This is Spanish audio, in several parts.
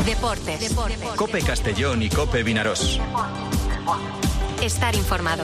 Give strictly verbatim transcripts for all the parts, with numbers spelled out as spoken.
Deportes. Deportes. COPE Castellón y COPE Vinarós. Estar informado.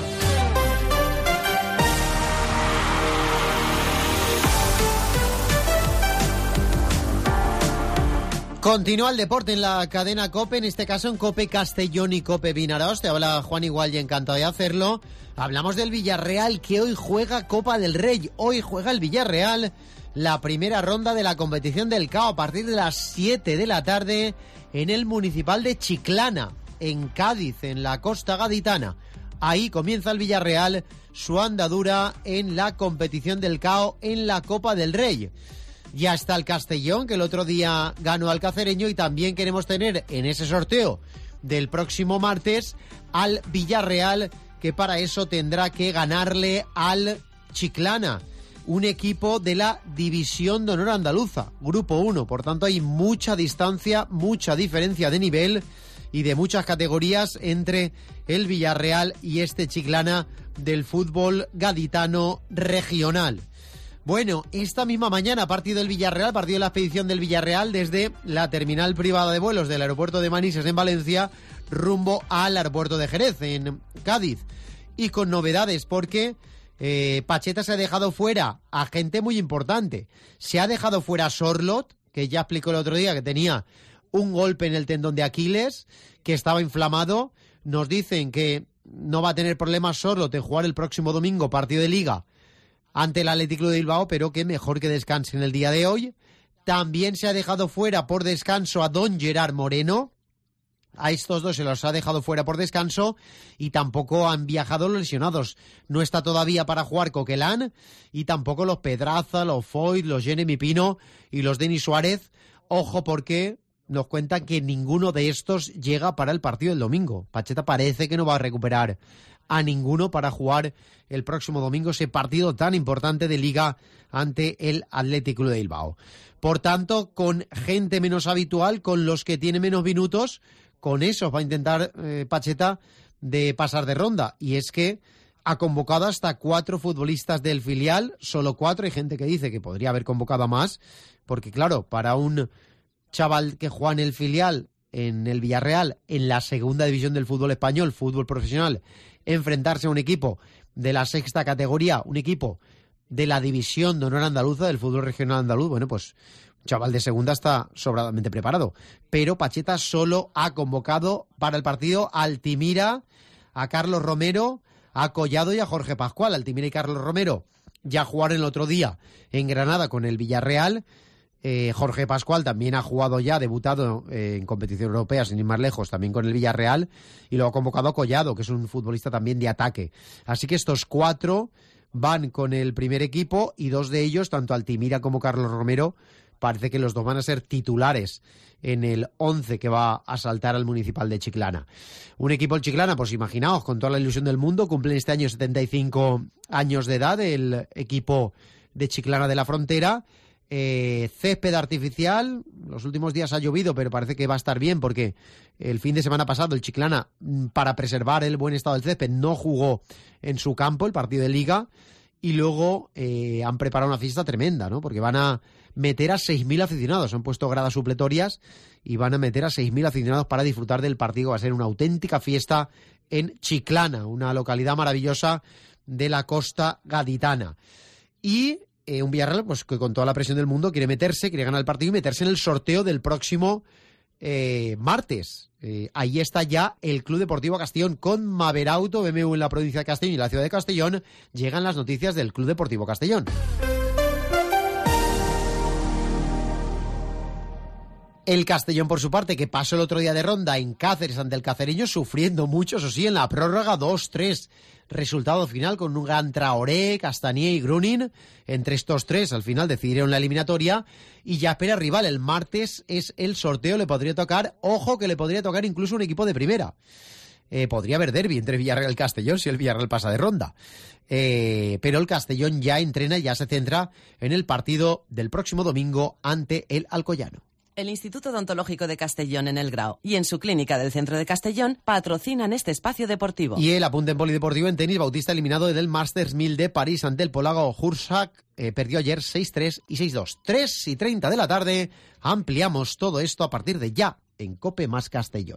Continúa el deporte en la cadena COPE, en este caso en COPE Castellón y COPE Vinarós. Te habla Juan Igual y encantado de hacerlo. Hablamos del Villarreal, que hoy juega Copa del Rey. Hoy juega el Villarreal la primera ronda de la competición del C A O a partir de las siete de la tarde en el Municipal de Chiclana, en Cádiz, en la costa gaditana. Ahí comienza el Villarreal su andadura en la competición del C A O en la Copa del Rey. Ya está el Castellón, que el otro día ganó al Cacereño, y también queremos tener en ese sorteo del próximo martes al Villarreal, que para eso tendrá que ganarle al Chiclana, un equipo de la División de Honor Andaluza, Grupo uno. Por tanto, hay mucha distancia, mucha diferencia de nivel y de muchas categorías entre el Villarreal y este Chiclana del fútbol gaditano regional. Bueno, esta misma mañana, partido del Villarreal, partido de la expedición del Villarreal desde la terminal privada de vuelos del aeropuerto de Manises en Valencia, rumbo al aeropuerto de Jerez, en Cádiz. Y con novedades, porque eh, Pacheta se ha dejado fuera a gente muy importante. Se ha dejado fuera a Sorloth, que ya explicó el otro día que tenía un golpe en el tendón de Aquiles, que estaba inflamado. Nos dicen que no va a tener problemas Sorloth en jugar el próximo domingo partido de Liga ante el Athletic Club de Bilbao, pero que mejor que descanse en el día de hoy. También se ha dejado fuera por descanso a don Gerard Moreno. A estos dos se los ha dejado fuera por descanso y tampoco han viajado los lesionados. No está todavía para jugar Coquelán y tampoco los Pedraza, los Foyt, los Jeremy Pino y los Denis Suárez. Ojo, porque nos cuentan que ninguno de estos llega para el partido del domingo. Pacheta parece que no va a recuperar a ninguno para jugar el próximo domingo ese partido tan importante de Liga ante el Athletic Club de Bilbao. Por tanto, con gente menos habitual, con los que tienen menos minutos, con esos va a intentar eh, Pacheta de pasar de ronda. Y es que ha convocado hasta cuatro futbolistas del filial, solo cuatro. Hay gente que dice que podría haber convocado a más, porque claro, para un chaval que juega en el filial, en el Villarreal, en la segunda división del fútbol español, fútbol profesional, enfrentarse a un equipo de la sexta categoría, un equipo de la división de honor andaluza, del fútbol regional andaluz, bueno, pues un chaval de segunda está sobradamente preparado. Pero Pacheta solo ha convocado para el partido a Altimira, a Carlos Romero, a Collado y a Jorge Pascual. Altimira y Carlos Romero ya jugaron el otro día en Granada con el Villarreal. Eh, Jorge Pascual también ha jugado ya, debutado eh, en competición europea, sin ir más lejos, también con el Villarreal, y luego ha convocado a Collado, que es un futbolista también de ataque. Así que estos cuatro van con el primer equipo, y dos de ellos, tanto Altimira como Carlos Romero, parece que los dos van a ser titulares en el once que va a saltar al Municipal de Chiclana. Un equipo el Chiclana, pues imaginaos, con toda la ilusión del mundo, cumple este año setenta y cinco años de edad el equipo de Chiclana de la Frontera. Eh, césped artificial, los últimos días ha llovido, pero parece que va a estar bien, porque el fin de semana pasado el Chiclana, para preservar el buen estado del césped, no jugó en su campo el partido de Liga, y luego eh, han preparado una fiesta tremenda, ¿no? Porque van a meter a seis mil aficionados, han puesto gradas supletorias y van a meter a seis mil aficionados para disfrutar del partido. Va a ser una auténtica fiesta en Chiclana, una localidad maravillosa de la costa gaditana. Y Eh, un Villarreal pues que con toda la presión del mundo quiere meterse, quiere ganar el partido y meterse en el sorteo del próximo eh, martes. Eh, ahí está ya el Club Deportivo Castellón con Maverauto, B M W en la provincia de Castellón y la ciudad de Castellón. Llegan las noticias del Club Deportivo Castellón. El Castellón, por su parte, que pasó el otro día de ronda en Cáceres ante el Cacereño, sufriendo mucho, eso sí, en la prórroga dos tres. Resultado final con un gran Traoré, Castanier y Grunin. Entre estos tres, al final, decidieron la eliminatoria. Y ya espera rival. El martes es el sorteo, le podría tocar, ojo que le podría tocar incluso un equipo de primera. Eh, podría haber derbi entre Villarreal y Castellón si el Villarreal pasa de ronda. Eh, pero el Castellón ya entrena y ya se centra en el partido del próximo domingo ante el Alcoyano. El Instituto Odontológico de Castellón en El Grao y en su clínica del centro de Castellón patrocinan este espacio deportivo. Y el apunte en polideportivo en tenis, Bautista eliminado del Masters mil de París ante el polaco Hursak, eh, perdió ayer seis tres y seis dos. tres y treinta de la tarde, ampliamos todo esto a partir de ya. en COPE más Castellón.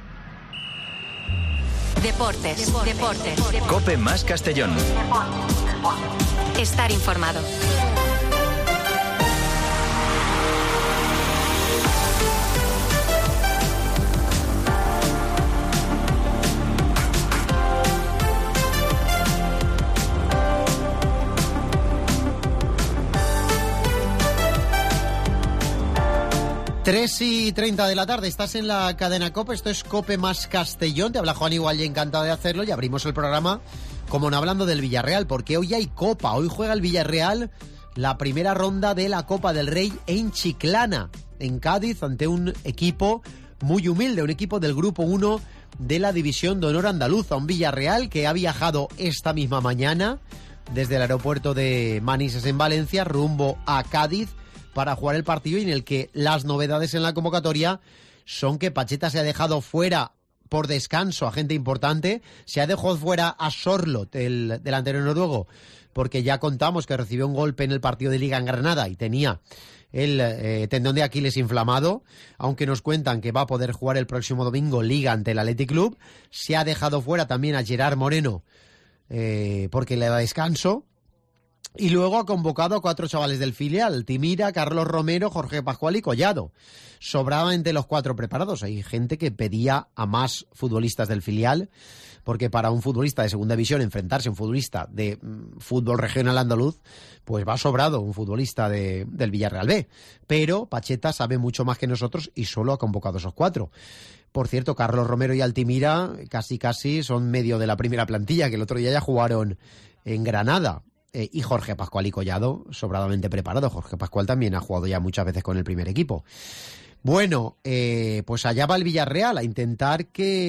Deportes, deportes, deportes. COPE más Castellón. Estar informado. tres y treinta de la tarde, estás en la cadena COPE, esto es COPE más Castellón, te habla Juan Igual y encantado de hacerlo, y abrimos el programa como no hablando del Villarreal, porque hoy hay Copa, hoy juega el Villarreal la primera ronda de la Copa del Rey en Chiclana, en Cádiz, ante un equipo muy humilde, un equipo del Grupo uno de la División de Honor Andaluza, un Villarreal que ha viajado esta misma mañana desde el aeropuerto de Manises en Valencia rumbo a Cádiz para jugar el partido, y en el que las novedades en la convocatoria son que Pacheta se ha dejado fuera por descanso a gente importante, se ha dejado fuera a Sorloth, el delantero noruego, porque ya contamos que recibió un golpe en el partido de Liga en Granada y tenía el eh, tendón de Aquiles inflamado, aunque nos cuentan que va a poder jugar el próximo domingo Liga ante el Athletic Club. Se ha dejado fuera también a Gerard Moreno eh, porque le da descanso. Y luego ha convocado a cuatro chavales del filial: Altimira, Carlos Romero, Jorge Pascual y Collado. Sobraban entre los cuatro preparados. Hay gente que pedía a más futbolistas del filial, porque para un futbolista de segunda división enfrentarse a un futbolista de mm, fútbol regional andaluz, pues va sobrado un futbolista de, del Villarreal B. Pero Pacheta sabe mucho más que nosotros y solo ha convocado a esos cuatro. Por cierto, Carlos Romero y Altimira casi casi son medio de la primera plantilla, que el otro día ya jugaron en Granada. Eh, y Jorge Pascual y Collado, sobradamente preparado. Jorge Pascual también ha jugado ya muchas veces con el primer equipo. Bueno, eh, pues allá va el Villarreal a intentar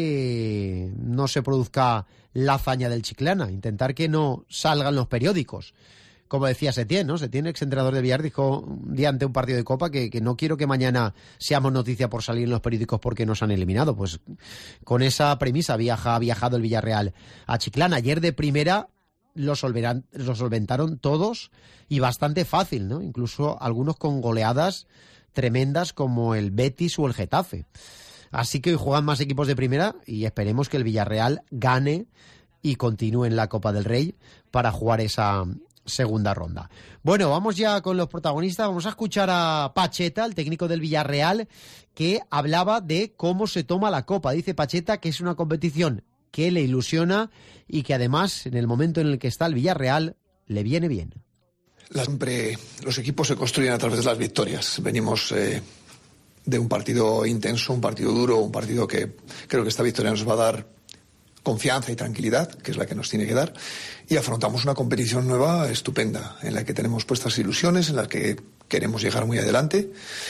que no se produzca la hazaña del Chiclana, intentar que no salgan los periódicos. Como decía Setién, ¿no? Setién, exentrenador de Villar, dijo un día ante un partido de Copa que, que no quiero que mañana seamos noticia por salir en los periódicos porque nos han eliminado. Pues con esa premisa viaja, ha viajado el Villarreal a Chiclana. Ayer de primera lo, solveran, lo solventaron todos y bastante fácil, ¿no? Incluso algunos con goleadas tremendas como el Betis o el Getafe. Así que hoy juegan más equipos de primera y esperemos que el Villarreal gane y continúe en la Copa del Rey para jugar esa segunda ronda. Bueno, vamos ya con los protagonistas. Vamos a escuchar a Pacheta, el técnico del Villarreal, que hablaba de cómo se toma la Copa. Dice Pacheta que es una competición que le ilusiona y que además, en el momento en el que está el Villarreal, le viene bien. Siempre los equipos se construyen a través de las victorias. Venimos eh, de un partido intenso, un partido duro, un partido que creo que esta victoria nos va a dar confianza y tranquilidad, que es la que nos tiene que dar, y afrontamos una competición nueva estupenda, en la que tenemos puestas ilusiones, en la que queremos llegar muy adelante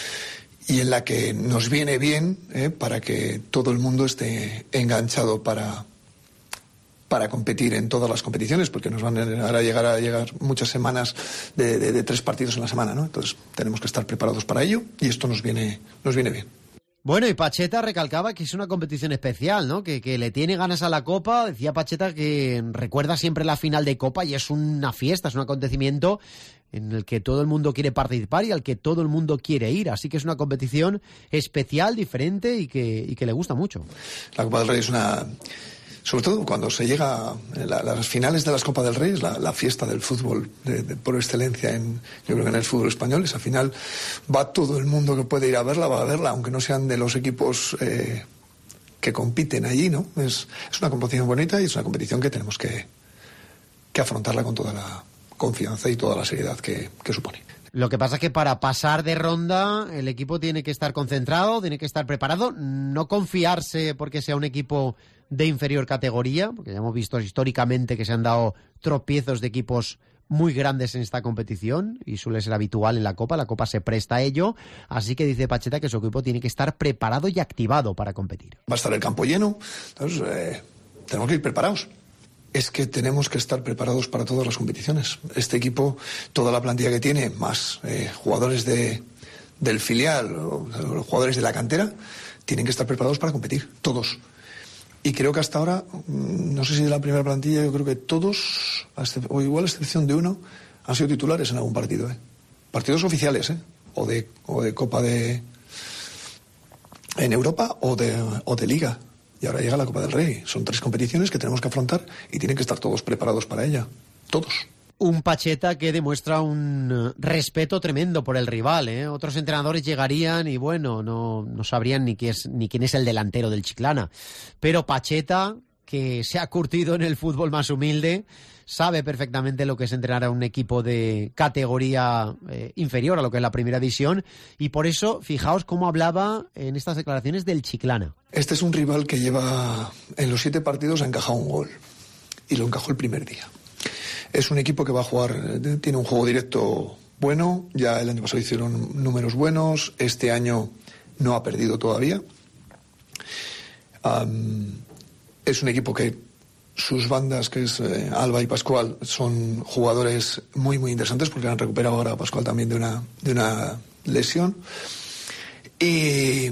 y en la que nos viene bien eh, para que todo el mundo esté enganchado para... para competir en todas las competiciones, porque nos van a llegar a llegar muchas semanas de, de, de tres partidos en la semana, ¿no? Entonces tenemos que estar preparados para ello y esto nos viene, nos viene bien. Bueno, y Pacheta recalcaba que es una competición especial, ¿no? Que, que le tiene ganas a la Copa. Decía Pacheta que recuerda siempre la final de Copa y es una fiesta, es un acontecimiento en el que todo el mundo quiere participar y al que todo el mundo quiere ir. Así que es una competición especial, diferente y que, y que le gusta mucho. La Copa del Rey es una... Sobre todo cuando se llega a la, las finales de las Copas del Rey, es la, la fiesta del fútbol de, de, por excelencia en, yo creo que en el fútbol español. Esa final va todo el mundo que puede ir a verla, va a verla, aunque no sean de los equipos eh, que compiten allí, ¿no? Es, es una competición bonita y es una competición que tenemos que, que afrontarla con toda la confianza y toda la seriedad que, que supone. Lo que pasa es que para pasar de ronda el equipo tiene que estar concentrado, tiene que estar preparado, no confiarse porque sea un equipo de inferior categoría, porque ya hemos visto históricamente que se han dado tropiezos de equipos muy grandes en esta competición y suele ser habitual en la Copa, la Copa se presta a ello, así que dice Pacheta que su equipo tiene que estar preparado y activado para competir. Va a estar el campo lleno, entonces eh, tenemos que ir preparados. Es que tenemos que estar preparados para todas las competiciones. Este equipo, toda la plantilla que tiene, más eh, jugadores de, del filial, o, o jugadores de la cantera, tienen que estar preparados para competir, todos. Y creo que hasta ahora, no sé si de la primera plantilla, yo creo que todos, o igual a excepción de uno, han sido titulares en algún partido. ¿eh? Partidos oficiales, ¿eh? o, de, o de Copa de, en Europa o de, o de Liga. Y ahora llega la Copa del Rey. Son tres competiciones que tenemos que afrontar y tienen que estar todos preparados para ella. Todos. Un Pacheta que demuestra un respeto tremendo por el rival, ¿eh? Otros entrenadores llegarían y, bueno, no, no sabrían ni quién es, ni quién es el delantero del Chiclana. Pero Pacheta, que se ha curtido en el fútbol más humilde, sabe perfectamente lo que es entrenar a un equipo de categoría eh, inferior a lo que es la primera división, y por eso, fijaos cómo hablaba en estas declaraciones del Chiclana. Este es un rival que lleva, en los siete partidos ha encajado un gol, y lo encajó el primer día. Es un equipo que va a jugar, tiene un juego directo bueno, ya el año pasado hicieron números buenos, este año no ha perdido todavía. Um, es un equipo que sus bandas, que es eh, Alba y Pascual, son jugadores muy muy interesantes porque han recuperado ahora a Pascual también de una, de una lesión. Y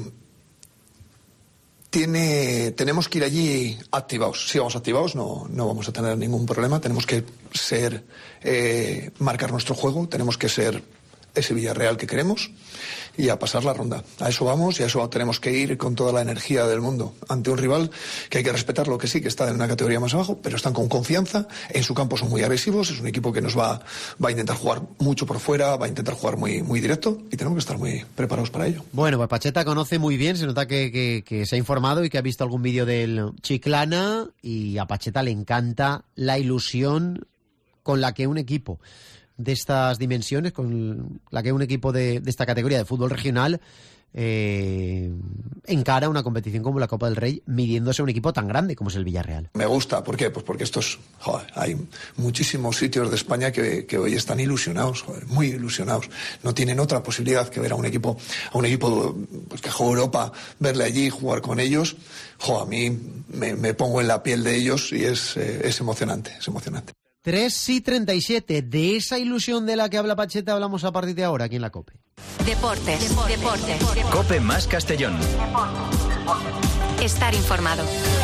Tiene, tenemos que ir allí activados. Si vamos activados no, no vamos a tener ningún problema. Tenemos que ser, eh, marcar nuestro juego, tenemos que ser ese Villarreal que queremos y a pasar la ronda. A eso vamos y a eso tenemos que ir con toda la energía del mundo ante un rival que hay que respetarlo, que sí, que está en una categoría más abajo, pero están con confianza, en su campo son muy agresivos, es un equipo que nos va, va a intentar jugar mucho por fuera, va a intentar jugar muy, muy directo y tenemos que estar muy preparados para ello. Bueno, pues Pacheta conoce muy bien, se nota que, que, que se ha informado y que ha visto algún vídeo del Chiclana, y a Pacheta le encanta la ilusión con la que un equipo de estas dimensiones, con la que un equipo de, de esta categoría de fútbol regional eh, encara una competición como la Copa del Rey, midiéndose a un equipo tan grande como es el Villarreal. Me gusta, ¿por qué? Pues porque estos, joder, hay muchísimos sitios de España que, que hoy están ilusionados, joder, muy ilusionados. No tienen otra posibilidad que ver a un equipo, a un equipo pues, que juega Europa, verle allí, jugar con ellos. Joder, a mí me, me pongo en la piel de ellos y es, eh, es emocionante, es emocionante. tres y treinta y siete. De esa ilusión de la que habla Pacheta hablamos a partir de ahora aquí en la COPE. Deportes, deportes, deportes. COPE más Castellón. Estar informado.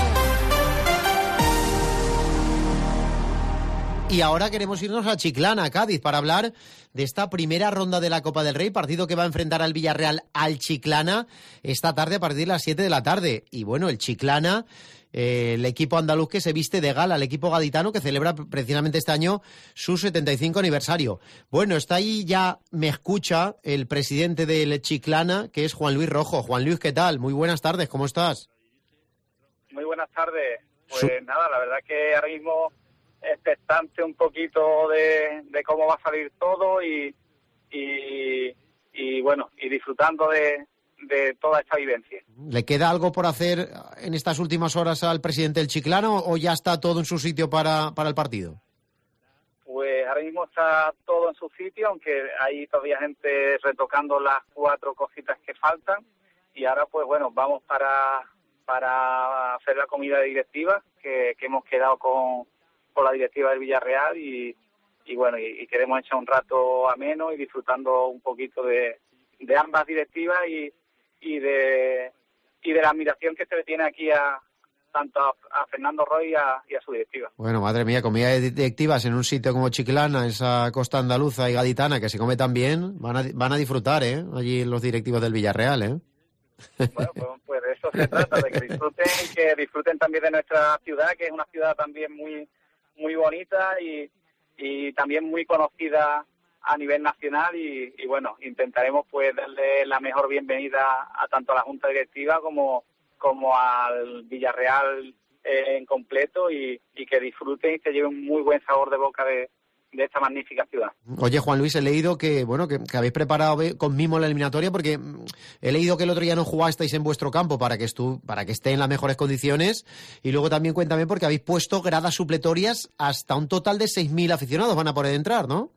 Y ahora queremos irnos a Chiclana, a Cádiz, para hablar de esta primera ronda de la Copa del Rey, partido que va a enfrentar al Villarreal al Chiclana esta tarde a partir de las siete de la tarde. Y bueno, el Chiclana, eh, el equipo andaluz que se viste de gala, el equipo gaditano que celebra precisamente este año su setenta y cinco aniversario. Bueno, está ahí ya, me escucha, el presidente del Chiclana, que es Juan Luis Rojo. Juan Luis, ¿qué tal? Muy buenas tardes, ¿cómo estás? Muy buenas tardes. Pues Su- nada, la verdad que ahora mismo expectante un poquito de, de cómo va a salir todo y, y, y bueno, y disfrutando de, de toda esta vivencia. ¿Le queda algo por hacer en estas últimas horas al presidente del Chiclana o ya está todo en su sitio para, para el partido? Pues ahora mismo está todo en su sitio, aunque hay todavía gente retocando las cuatro cositas que faltan, y ahora pues bueno, vamos para, para hacer la comida directiva que, que hemos quedado con con la directiva del Villarreal y, y bueno, y, y queremos echar un rato ameno y disfrutando un poquito de, de ambas directivas y, y de y de la admiración que se le tiene aquí a tanto a, a Fernando Roy y a, y a su directiva. Bueno, madre mía, comida de directivas en un sitio como Chiclana, esa costa andaluza y gaditana que se come tan bien, van a, van a disfrutar, ¿eh? Allí los directivos del Villarreal, ¿eh? Bueno, pues, pues de eso se trata, de que disfruten y que disfruten también de nuestra ciudad, que es una ciudad también muy muy bonita y, y también muy conocida a nivel nacional y, y bueno, intentaremos pues darle la mejor bienvenida a tanto a la Junta Directiva como, como al Villarreal eh, en completo y, y que disfruten y se lleven un muy buen sabor de boca de, de esta magnífica ciudad. Oye, Juan Luis, he leído que bueno que, que habéis preparado con mimo la eliminatoria porque mm, he leído que el otro día no jugasteis en vuestro campo para que estu para que esté en las mejores condiciones, y luego también cuéntame porque habéis puesto gradas supletorias hasta un total de seis mil aficionados van a poder entrar, ¿no?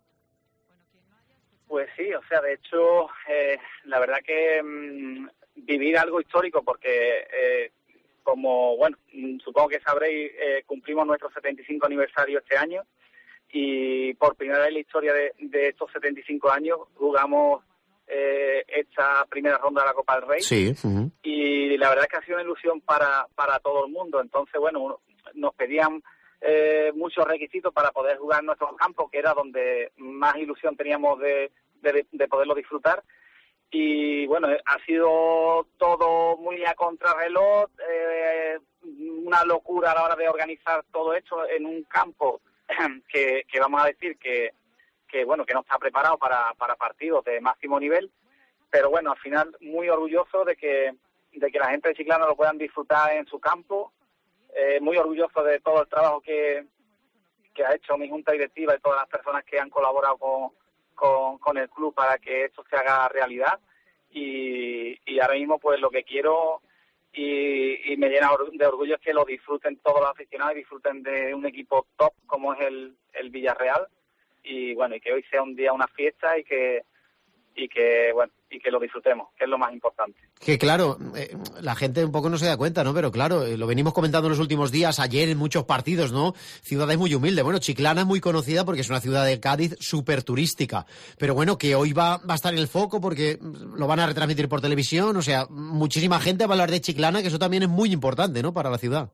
Pues sí, o sea, de hecho, eh, la verdad que mmm, vivir algo histórico porque eh, como, bueno, supongo que sabréis, eh, cumplimos nuestro setenta y cinco aniversario este año. Y por primera vez en la historia de, de estos setenta y cinco años jugamos eh, esta primera ronda de la Copa del Rey. Sí. Uh-huh. Y la verdad es que ha sido una ilusión para, para todo el mundo. Entonces, bueno, nos pedían eh, muchos requisitos para poder jugar en nuestros campos, que era donde más ilusión teníamos de, de, de poderlo disfrutar. y bueno, ha sido todo muy a contrarreloj, eh, una locura a la hora de organizar todo esto en un campo que, que vamos a decir que, que bueno, que no está preparado para, para partidos de máximo nivel, pero bueno, al final muy orgulloso de que, de que la gente de Chiclana lo puedan disfrutar en su campo, eh, muy orgulloso de todo el trabajo que, que ha hecho mi junta directiva y todas las personas que han colaborado con Con, con el club para que esto se haga realidad y, y ahora mismo pues lo que quiero y, y me llena de orgullo es que lo disfruten todos los aficionados y disfruten de un equipo top como es el, el Villarreal y bueno, y que hoy sea un día una fiesta y que y que bueno y que lo disfrutemos, que es lo más importante. Que claro, eh, la gente un poco no se da cuenta, ¿no? Pero claro, eh, lo venimos comentando en los últimos días, ayer en muchos partidos, ¿no? Ciudades muy humildes. Bueno, Chiclana es muy conocida porque es una ciudad de Cádiz súper turística. Pero bueno, que hoy va, va a estar en el foco porque lo van a retransmitir por televisión. O sea, muchísima gente va a hablar de Chiclana, que eso también es muy importante, ¿no? Para la ciudad.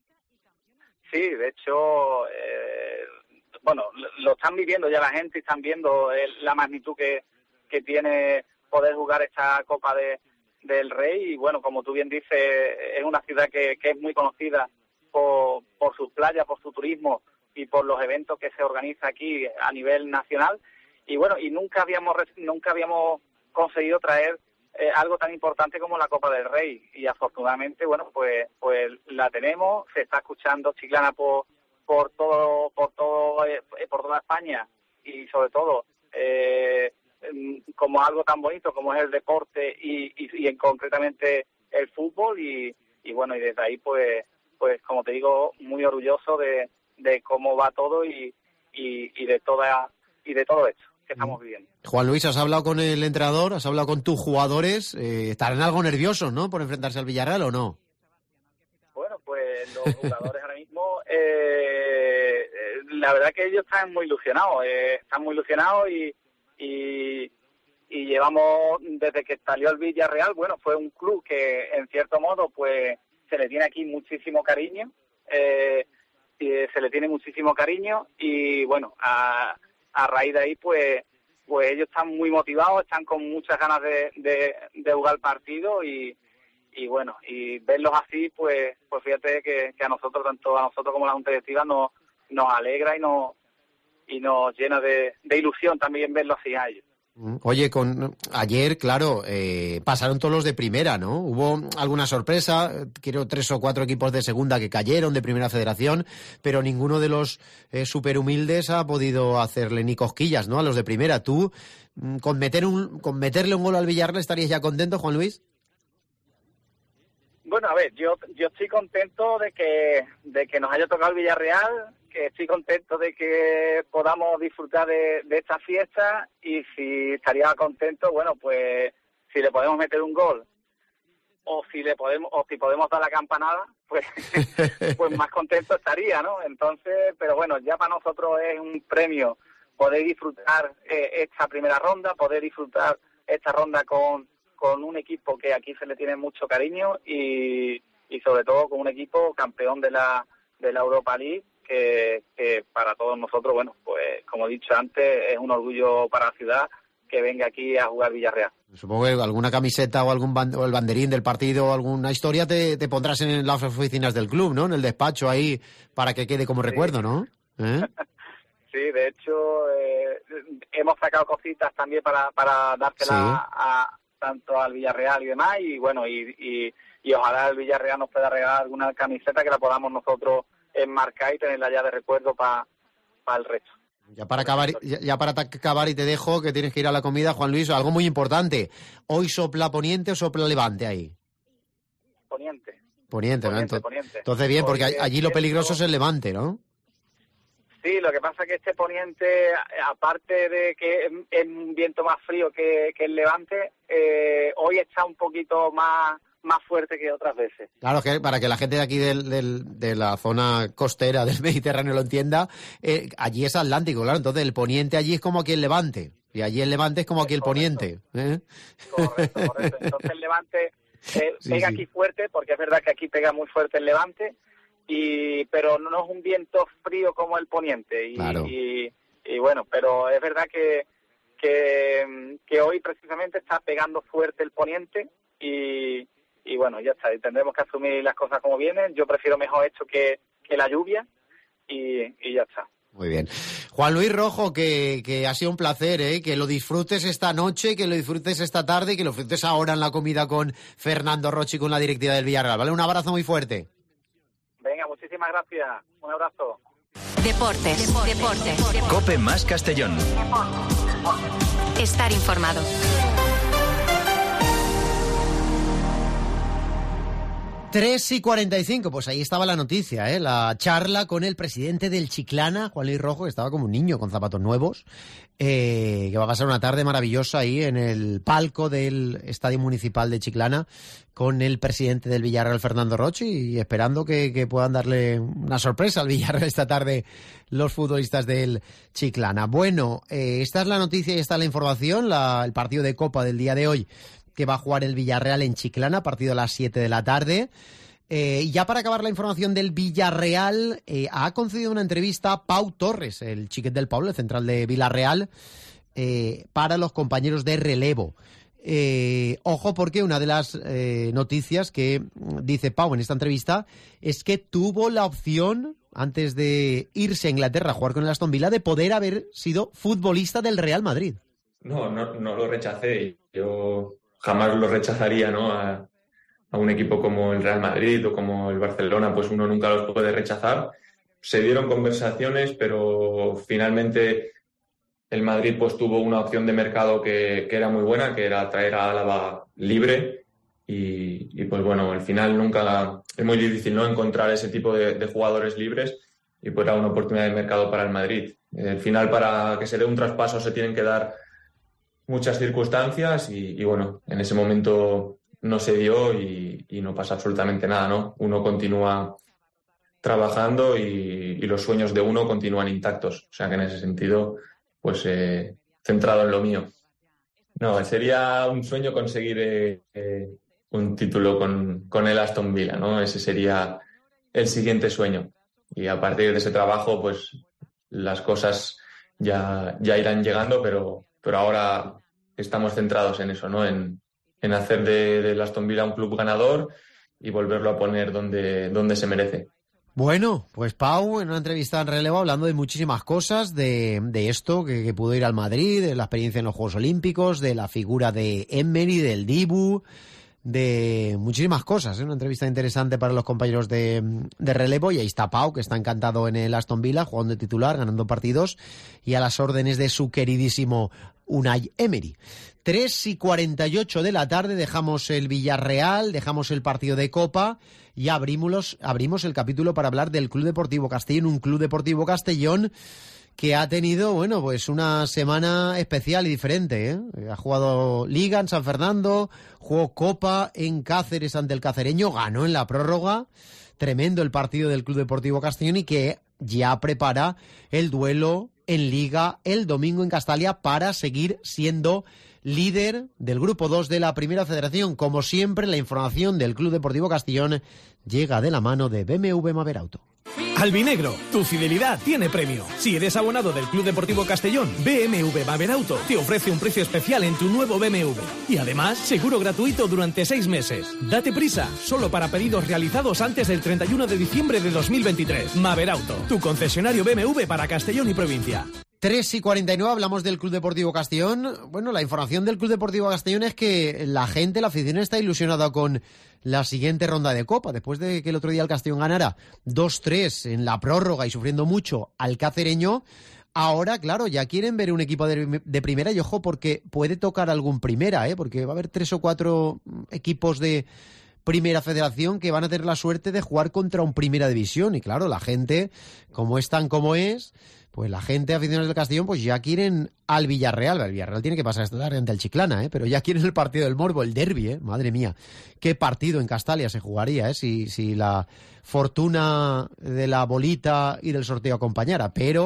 Sí, de hecho, eh, bueno, lo están viviendo ya la gente y están viendo el, la magnitud que, que tiene poder jugar esta Copa de, del Rey y bueno, como tú bien dices, es una ciudad que, que es muy conocida por, por sus playas, por su turismo y por los eventos que se organiza aquí a nivel nacional y bueno, y nunca habíamos nunca habíamos conseguido traer eh, algo tan importante como la Copa del Rey y afortunadamente, bueno, pues pues la tenemos, se está escuchando Chiclana por por todo por todo eh, por toda España y sobre todo eh, como algo tan bonito como es el deporte y, y, y en concretamente el fútbol y, y bueno, y desde ahí pues pues como te digo, muy orgulloso de, de cómo va todo y, y, y de toda y de todo esto que estamos viviendo. Juan Luis, ¿has hablado con el entrenador? ¿Has hablado con tus jugadores? Eh, ¿Estarán algo nerviosos, no, por enfrentarse al Villarreal o no? Bueno, pues los jugadores ahora mismo eh, la verdad que ellos están muy ilusionados, eh, están muy ilusionados y Y, y llevamos, desde que salió el Villarreal, bueno, fue un club que en cierto modo pues se le tiene aquí muchísimo cariño, eh, y se le tiene muchísimo cariño y bueno, a, a raíz de ahí pues pues ellos están muy motivados, están con muchas ganas de, de, de jugar el partido y, y bueno, y verlos así pues pues fíjate que, que a nosotros, tanto a nosotros como a la Junta Directiva nos, nos alegra y nos y nos llena de, de ilusión también verlo así a ellos. Oye, con ayer, claro, eh, pasaron todos los de primera, ¿no? Hubo alguna sorpresa, quiero tres o cuatro equipos de segunda que cayeron de primera federación, pero ninguno de los eh, super humildes ha podido hacerle ni cosquillas, ¿no? A los de primera. ¿Tú, con meter un, con meterle un gol al Villarreal, estarías ya contento, Juan Luis? Bueno, a ver, yo yo estoy contento de que de que nos haya tocado el Villarreal, que estoy contento de que podamos disfrutar de, de esta fiesta y si estaría contento, bueno, pues si le podemos meter un gol o si le podemos o si podemos dar la campanada, pues pues más contento estaría, ¿no? Entonces, pero bueno, ya para nosotros es un premio poder disfrutar eh, esta primera ronda, poder disfrutar esta ronda con con un equipo que aquí se le tiene mucho cariño y, y sobre todo con un equipo campeón de la de la Europa League que, que para todos nosotros, bueno, pues como he dicho antes, es un orgullo para la ciudad que venga aquí a jugar Villarreal. Supongo que alguna camiseta o algún band- o el banderín del partido o alguna historia te, te pondrás en las oficinas del club, ¿no? En el despacho ahí para que quede como sí. recuerdo, ¿no? ¿Eh? Sí, de hecho eh, hemos sacado cositas también para para dárselas Sí. a tanto al Villarreal y demás y bueno y, y, y ojalá el Villarreal nos pueda regalar alguna camiseta que la podamos nosotros enmarcar y tenerla ya de recuerdo para pa el resto. Ya para acabar, ya, ya para acabar y te dejo que tienes que ir a la comida, Juan Luis, algo muy importante. ¿Hoy sopla poniente o sopla levante ahí? Poniente. Poniente, ¿no? Poniente, Entonces, poniente. entonces bien, porque Porque allí lo peligroso esto- es el levante, ¿no? Sí, lo que pasa es que este poniente, aparte de que es un viento más frío que, que el levante, eh, hoy está un poquito más más fuerte que otras veces. Claro, que para que la gente de aquí del, del, de la zona costera del Mediterráneo lo entienda, eh, allí es Atlántico, claro, entonces el poniente allí es como aquí el levante, y allí el levante es como aquí el Correcto. poniente. ¿eh? Correcto, correcto. Entonces el levante eh, Sí, pega sí. aquí fuerte, porque es verdad que aquí pega muy fuerte el levante, y pero no es un viento frío como el poniente. Y, Claro. y, y bueno, pero es verdad que, que, que hoy precisamente está pegando fuerte el poniente y, y bueno, ya está, y tendremos que asumir las cosas como vienen. Yo prefiero mejor esto que, que la lluvia y, y ya está. Muy bien. Juan Luis Rojo, que, que ha sido un placer, ¿eh? Que lo disfrutes esta noche, que lo disfrutes esta tarde y que lo disfrutes ahora en la comida con Fernando Rochi, con la directiva del Villarreal, ¿vale? Un abrazo muy fuerte. Venga, muchísimas gracias. Un abrazo. Deportes, deportes, deportes. COPE más Castellón. Estar informado. tres y cuarenta y cinco, pues ahí estaba la noticia, ¿eh? La charla con el presidente del Chiclana, Juan Luis Rojo, que estaba como un niño con zapatos nuevos, eh, que va a pasar una tarde maravillosa ahí en el palco del Estadio Municipal de Chiclana con el presidente del Villarreal, Fernando Rochi, y esperando que, que puedan darle una sorpresa al Villarreal esta tarde los futbolistas del Chiclana. Bueno, eh, esta es la noticia y esta es la información, la, el partido de Copa del día de hoy, que va a jugar el Villarreal en Chiclana, partido a las siete de la tarde. Eh, y ya para acabar la información del Villarreal, eh, ha concedido una entrevista a Pau Torres, el chiquet del Pablo, el central de Villarreal, eh, para los compañeros de relevo. Eh, ojo, porque una de las eh, noticias que dice Pau en esta entrevista es que tuvo la opción, antes de irse a Inglaterra a jugar con el Aston Villa, de poder haber sido futbolista del Real Madrid. No, no, no lo rechacé. Yo jamás lo rechazaría, ¿no? A, a un equipo como el Real Madrid o como el Barcelona, pues uno nunca los puede rechazar. Se dieron conversaciones, pero finalmente el Madrid pues tuvo una opción de mercado que, que era muy buena, que era traer a Álava libre y, y pues bueno, al final nunca es muy difícil, ¿no?, encontrar ese tipo de, de jugadores libres y pues era una oportunidad de mercado para el Madrid. Al final, para que se dé un traspaso se tienen que dar muchas circunstancias y, y bueno, en ese momento no se dio y, y no pasa absolutamente nada, ¿no? Uno continúa trabajando y, y los sueños de uno continúan intactos. O sea que en ese sentido, pues eh, centrado en lo mío. No, sería un sueño conseguir eh, eh, un título con, con el Aston Villa, ¿no? Ese sería el siguiente sueño. Y a partir de ese trabajo, pues las cosas ya, ya irán llegando, pero pero ahora estamos centrados en eso, ¿no? En, en hacer de, de Aston Villa un club ganador y volverlo a poner donde, donde se merece. Bueno, pues Pau, en una entrevista en relevo, hablando de muchísimas cosas, de, de esto, que, que pudo ir al Madrid, de la experiencia en los Juegos Olímpicos, de la figura de Emery, del Dibu, de muchísimas cosas, ¿eh? Una entrevista interesante para los compañeros de, de relevo, y ahí está Pau, que está encantado en el Aston Villa, jugando de titular, ganando partidos, y a las órdenes de su queridísimo Unai Emery. tres y cuarenta y ocho de la tarde, dejamos el Villarreal, dejamos el partido de Copa y abrimos, abrimos el capítulo para hablar del Club Deportivo Castellón, un Club Deportivo Castellón que ha tenido, bueno, pues una semana especial y diferente, ¿eh? Ha jugado Liga en San Fernando, jugó Copa en Cáceres ante el Cacereño, ganó en la prórroga, tremendo el partido del Club Deportivo Castellón, y que ya prepara el duelo en Liga el domingo en Castalia para seguir siendo líder del Grupo dos de la Primera Federación. Como siempre, la información del Club Deportivo Castellón llega de la mano de B M W Maverauto. Albinegro, tu fidelidad tiene premio. Si eres abonado del Club Deportivo Castellón, B M W Maverauto te ofrece un precio especial en tu nuevo B M W. Y además, seguro gratuito durante seis meses. Date prisa, solo para pedidos realizados antes del treinta y uno de diciembre de dos mil veintitrés. Maverauto, tu concesionario B M W para Castellón y provincia. tres y cuarenta y nueve, hablamos del Club Deportivo Castellón. Bueno, la información del Club Deportivo Castellón es que la gente, la afición, está ilusionada con la siguiente ronda de Copa. Después de que el otro día el Castellón ganara dos tres en la prórroga y sufriendo mucho al Cacereño, ahora, claro, ya quieren ver un equipo de, de primera, y ojo, porque puede tocar algún primera, ¿eh? Porque va a haber tres o cuatro equipos de Primera Federación que van a tener la suerte de jugar contra un Primera División. Y claro, la gente, como es tan como es, pues la gente, aficionados del Castellón, pues ya quieren al Villarreal. El Villarreal tiene que pasar esta tarde ante el Chiclana, ¿eh? Pero ya quieren el partido del Morbo, el derbi, ¿eh? Madre mía, qué partido en Castalia se jugaría, ¿eh? Si, si la fortuna de la bolita y del sorteo acompañara. Pero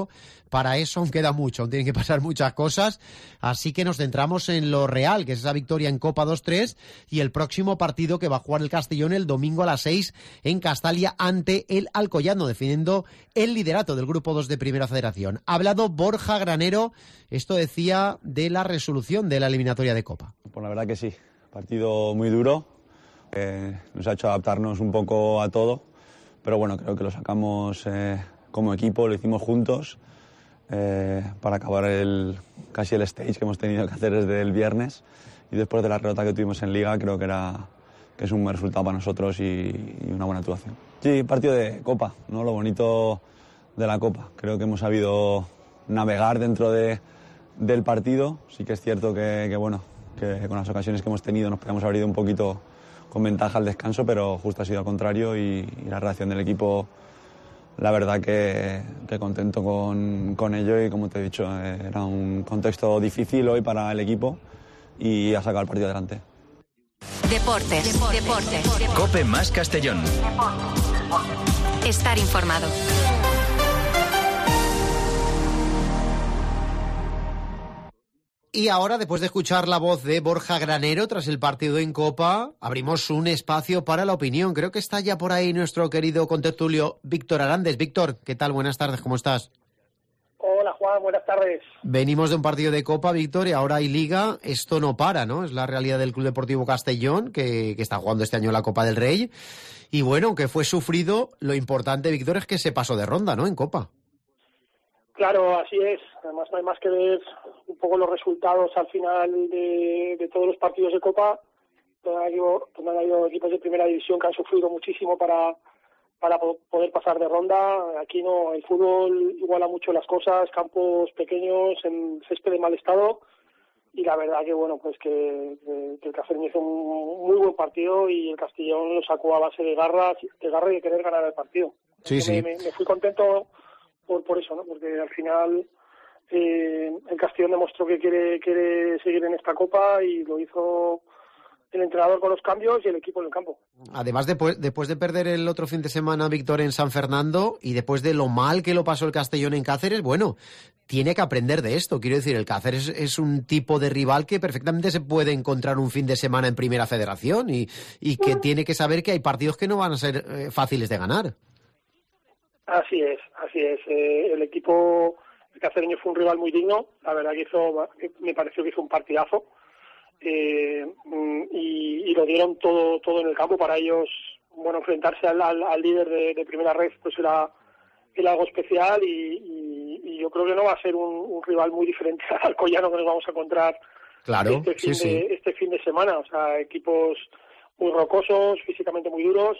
para eso aún queda mucho, aún tienen que pasar muchas cosas, así que nos centramos en lo real, que es esa victoria en Copa dos tres y el próximo partido que va a jugar el Castellón el domingo a las seis en Castalia ante el Alcoyano, definiendo el liderato del Grupo dos de Primera Federación. Ha hablado Borja Granero, esto decía de la resolución de la eliminatoria de Copa. Pues la verdad que sí, partido muy duro, eh, nos ha hecho adaptarnos un poco a todo, pero bueno, creo que lo sacamos eh, como equipo, lo hicimos juntos eh, para acabar el, casi el stage que hemos tenido que hacer desde el viernes, y después de la derrota que tuvimos en Liga creo que, era, que es un buen resultado para nosotros y, y una buena actuación. Sí, partido de Copa, ¿no? Lo bonito de la Copa, creo que hemos sabido navegar dentro de, del partido, sí que es cierto que, que bueno, que con las ocasiones que hemos tenido nos podíamos haber ido un poquito con ventaja al descanso, pero justo ha sido al contrario y, y la reacción del equipo, la verdad que, que contento con, con ello, y como te he dicho, era un contexto difícil hoy para el equipo y ha sacado el partido adelante. Deportes, deportes, deportes. COPE más Castellón. Estar informado. Y ahora, después de escuchar la voz de Borja Granero tras el partido en Copa, abrimos un espacio para la opinión. Creo que está ya por ahí nuestro querido contertulio Víctor Arandes. Víctor, ¿qué tal? Buenas tardes, ¿cómo estás? Hola Juan, buenas tardes. Venimos de un partido de Copa, Víctor, y ahora hay Liga. Esto no para, ¿no? Es la realidad del Club Deportivo Castellón, que, que está jugando este año la Copa del Rey. Y bueno, aunque fue sufrido, lo importante, Víctor, es que se pasó de ronda, ¿no? En Copa. Claro, así es. Además no hay más que ver un poco los resultados al final de, de todos los partidos de Copa, donde han, habido, donde han habido equipos de primera división que han sufrido muchísimo para, para poder pasar de ronda. Aquí no, el fútbol iguala mucho las cosas, campos pequeños, en césped de mal estado, y la verdad que bueno, pues que, que el Castellón hizo un muy buen partido y el Castellón lo sacó a base de garra, de garra y de querer ganar el partido. Sí, sí. Me, me fui contento por, por eso, ¿no? Porque al final eh, el Castellón demostró que quiere, quiere seguir en esta Copa y lo hizo el entrenador con los cambios y el equipo en el campo. Además, después, después de perder el otro fin de semana, Víctor, en San Fernando, y después de lo mal que lo pasó el Castellón en Cáceres, bueno, tiene que aprender de esto. Quiero decir, el Cáceres es un tipo de rival que perfectamente se puede encontrar un fin de semana en Primera Federación y, y que tiene que saber que hay partidos que no van a ser eh, fáciles de ganar. Así es, así es. Eh, el equipo, el cacereño fue un rival muy digno. La verdad que hizo, me pareció que hizo un partidazo. Eh, y, y lo dieron todo todo en el campo. Para ellos, bueno, enfrentarse al, al, al líder de, de primera red pues era, era algo especial y, y, y yo creo que no va a ser un, un rival muy diferente al Alcoyano que nos vamos a encontrar claro, este, fin sí, de, sí. este fin de semana. O sea, equipos muy rocosos, físicamente muy duros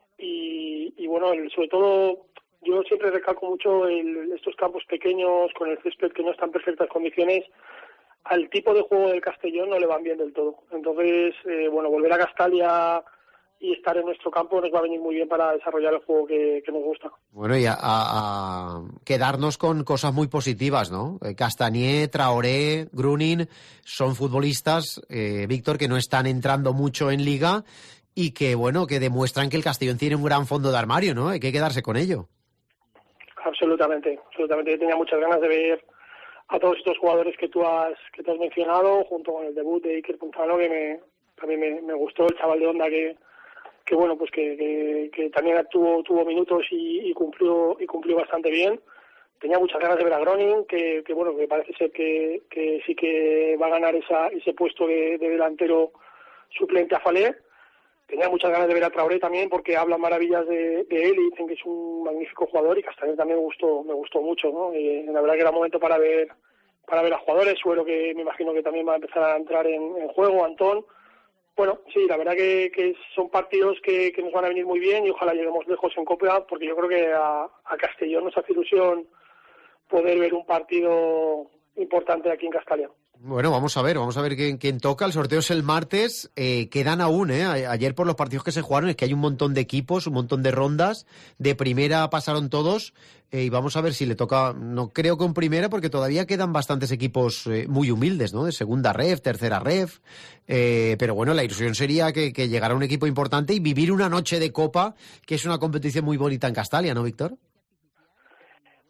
y, y bueno, el, sobre todo yo siempre recalco mucho el, estos campos pequeños con el césped que no está en perfectas condiciones. Al tipo de juego del Castellón no le van bien del todo. Entonces, eh, bueno, volver a Castalia y estar en nuestro campo nos va a venir muy bien para desarrollar el juego que, que nos gusta. Bueno, y a, a, a quedarnos con cosas muy positivas, ¿no? Castanier, Traoré, Grunin son futbolistas, eh, Víctor, que no están entrando mucho en Liga y que, bueno, que demuestran que el Castellón tiene un gran fondo de armario, ¿no? Hay que quedarse con ello. Absolutamente, absolutamente. Yo tenía muchas ganas de ver a todos estos jugadores que tú has que tú has mencionado, junto con el debut de Iker Puntano, que me, también me, me gustó, el chaval de Onda que, que bueno, pues que, que, que también tuvo tuvo minutos y, y cumplió y cumplió bastante bien. Tenía muchas ganas de ver a Groning, que, que bueno, que parece ser que, que sí que va a ganar esa, ese puesto de, de delantero suplente a Falé. Tenía muchas ganas de ver a Traoré también, porque hablan maravillas de, de él y dicen que es un magnífico jugador, y Castañer también me gustó me gustó mucho, ¿no? Y la verdad que era momento para ver para ver a jugadores. Suero, que me imagino que también va a empezar a entrar en, en juego, Antón. Bueno, sí, la verdad que, que son partidos que, que nos van a venir muy bien y ojalá lleguemos lejos en Copa, porque yo creo que a, a Castellón nos hace ilusión poder ver un partido importante aquí en Castalia. Bueno, vamos a ver, vamos a ver quién, quién toca. El sorteo es el martes, eh, quedan aún, ¿eh? Ayer por los partidos que se jugaron es que hay un montón de equipos, un montón de rondas. De primera pasaron todos eh, y vamos a ver si le toca, no creo que en primera, porque todavía quedan bastantes equipos eh, muy humildes, ¿no? De segunda ref, tercera ref, eh, pero bueno, la ilusión sería que, que llegara un equipo importante y vivir una noche de Copa, que es una competición muy bonita en Castalia, ¿no, Víctor?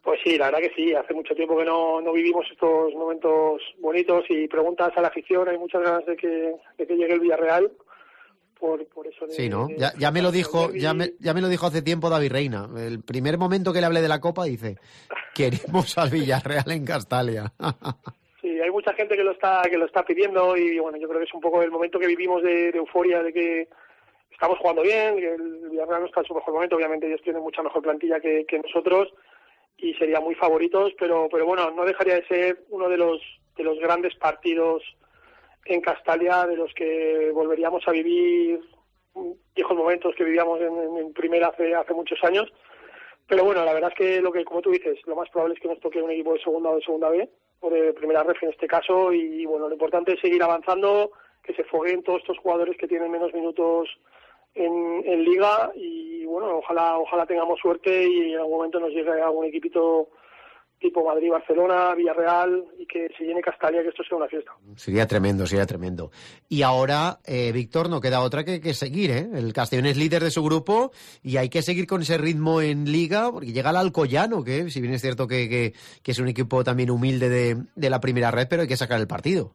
Pues sí, la verdad que sí, hace mucho tiempo que no, no vivimos estos momentos bonitos y preguntas a la afición, hay muchas ganas de que, de que llegue el Villarreal. Por, por eso de, sí, ¿no? de, Ya, ya me lo dijo, ya me, ya me lo dijo hace tiempo David Reina. El primer momento que le hablé de la Copa dice, queremos al Villarreal en Castalia. Sí, hay mucha gente que lo está que lo está pidiendo y bueno, yo creo que es un poco el momento que vivimos de, de euforia, de que estamos jugando bien, que el Villarreal no está en su mejor momento, obviamente ellos tienen mucha mejor plantilla que, que nosotros y serían muy favoritos, pero pero bueno, no dejaría de ser uno de los de los grandes partidos en Castalia, de los que volveríamos a vivir viejos momentos que vivíamos en, en, en primera hace hace muchos años. Pero bueno, la verdad es que lo que, como tú dices, lo más probable es que nos toque un equipo de segunda o de segunda B, o de primera ref en este caso, y bueno, lo importante es seguir avanzando, que se fogueen todos estos jugadores que tienen menos minutos en, en Liga, y bueno, ojalá ojalá tengamos suerte y en algún momento nos llegue algún equipito tipo Madrid, Barcelona, Villarreal, y que se llene Castalia, que esto sea una fiesta. Sería tremendo, sería tremendo. Y ahora, eh, Víctor, no queda otra que, que seguir, ¿eh? El Castellón es líder de su grupo y hay que seguir con ese ritmo en Liga, porque llega el Alcoyano, que si bien es cierto que, que, que es un equipo también humilde de, de la primera red, pero hay que sacar el partido.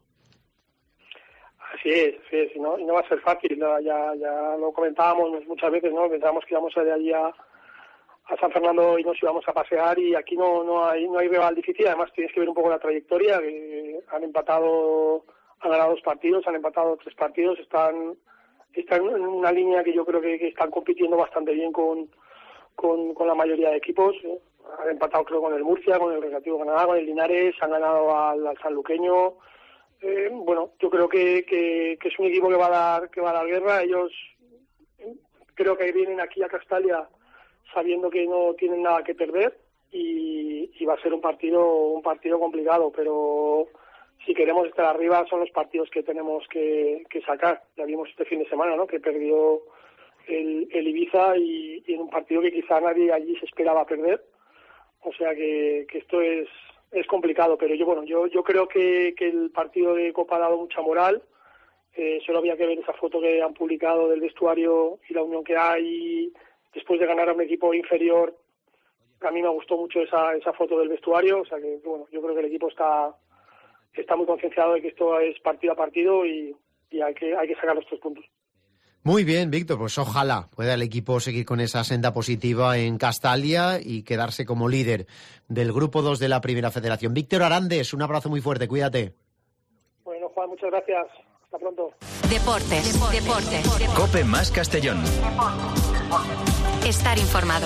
Así es, sí es, y no, y no va a ser fácil, ¿no? ya, ya lo comentábamos muchas veces, ¿no? Pensábamos que íbamos a ir allí a a San Fernando y nos íbamos a pasear y aquí no no hay no hay rival difícil. Además tienes que ver un poco la trayectoria, que han empatado, han ganado dos partidos, han empatado tres partidos, están están en una línea que yo creo que, que están compitiendo bastante bien con con, con la mayoría de equipos, ¿eh? Han empatado creo con el Murcia, con el Recreativo Granada, con el Linares, han ganado al, al Sanluqueño. Eh, bueno, yo creo que, que, que es un equipo que va a dar que va a dar guerra. Ellos creo que vienen aquí a Castalia sabiendo que no tienen nada que perder y, y va a ser un partido un partido complicado, pero si queremos estar arriba son los partidos que tenemos que, que sacar. Ya vimos este fin de semana, ¿no?, que perdió el, el Ibiza y, y en un partido que quizá nadie allí se esperaba perder. O sea que, que esto es es complicado, pero yo bueno yo yo creo que, que el partido de Copa ha dado mucha moral. Eh, solo había que ver esa foto que han publicado del vestuario y la unión que hay después de ganar a un equipo inferior. A mí me gustó mucho esa esa foto del vestuario, o sea que bueno, yo creo que el equipo está está muy concienciado de que esto es partido a partido y, y hay que hay que sacar los tres puntos. Muy bien, Víctor, pues ojalá pueda el equipo seguir con esa senda positiva en Castalia y quedarse como líder del Grupo dos de la Primera Federación. Víctor Arandes, un abrazo muy fuerte, cuídate. Bueno, Juan, muchas gracias. Hasta pronto. Deportes, deportes. deportes. Cope más Castellón. Estar informado.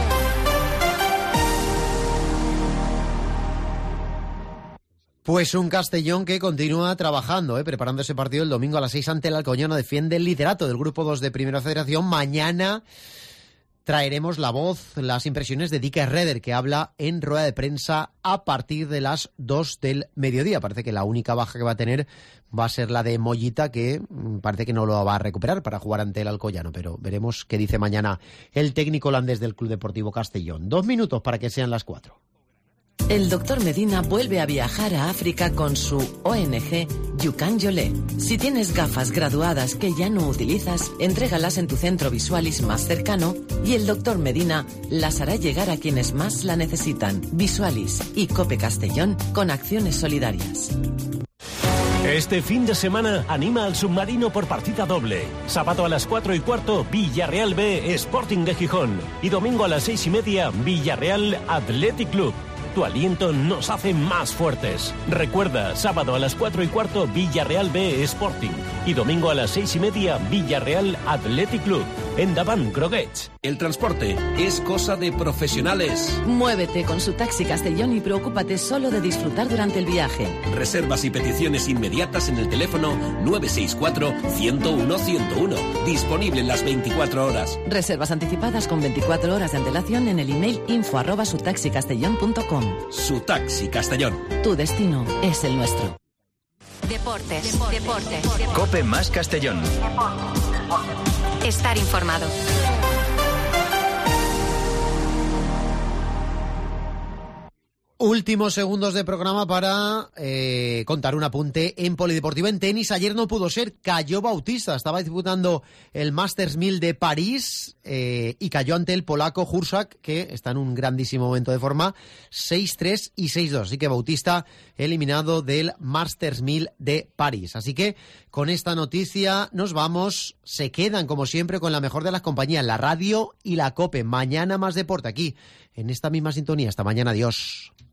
Pues un Castellón que continúa trabajando, ¿eh? preparando ese partido el domingo a las seis ante el Alcoyano. Defiende el liderato del Grupo dos de Primera Federación. Mañana traeremos la voz, las impresiones de Dick Redder, que habla en rueda de prensa a partir de las dos del mediodía. Parece que la única baja que va a tener va a ser la de Mollita, que parece que no lo va a recuperar para jugar ante el Alcoyano, pero veremos qué dice mañana el técnico holandés del Club Deportivo Castellón. Dos minutos para que sean las cuatro. El doctor Medina vuelve a viajar a África con su O N G Yukan Yolé. Si tienes gafas graduadas que ya no utilizas, entrégalas en tu centro Visualis más cercano y el doctor Medina las hará llegar a quienes más la necesitan. Visualis y Cope Castellón con acciones solidarias. Este fin de semana anima al submarino por partida doble. Sábado a las cuatro y cuarto, Villarreal B, Sporting de Gijón. Y domingo a las seis y media, Villarreal Athletic Club. Tu aliento nos hace más fuertes. Recuerda, sábado a las cuatro y cuarto, Villarreal B Sporting. Y domingo a las seis y media, Villarreal Athletic Club. En Davant Groguets. El transporte es cosa de profesionales. Muévete con su Taxi Castellón y preocúpate solo de disfrutar durante el viaje. Reservas y peticiones inmediatas en el teléfono nueve seis cuatro, ciento uno, ciento uno. Disponible en las veinticuatro horas. Reservas anticipadas con veinticuatro horas de antelación en el email info arroba sutaxicastellón punto com. Su Taxi Castellón. Tu destino es el nuestro. Deportes, deportes. deportes. Cope más Castellón. Estar informado. Últimos segundos de programa para eh, contar un apunte en polideportivo. En tenis, ayer no pudo ser, cayó Bautista. Estaba disputando el Masters mil de París eh, y cayó ante el polaco Hursak, que está en un grandísimo momento de forma, seis tres y seis dos. Así que Bautista eliminado del Masters mil de París. Así que con esta noticia nos vamos. Se quedan, como siempre, con la mejor de las compañías, la radio y la COPE. Mañana más deporte aquí, en esta misma sintonía. Hasta mañana, adiós.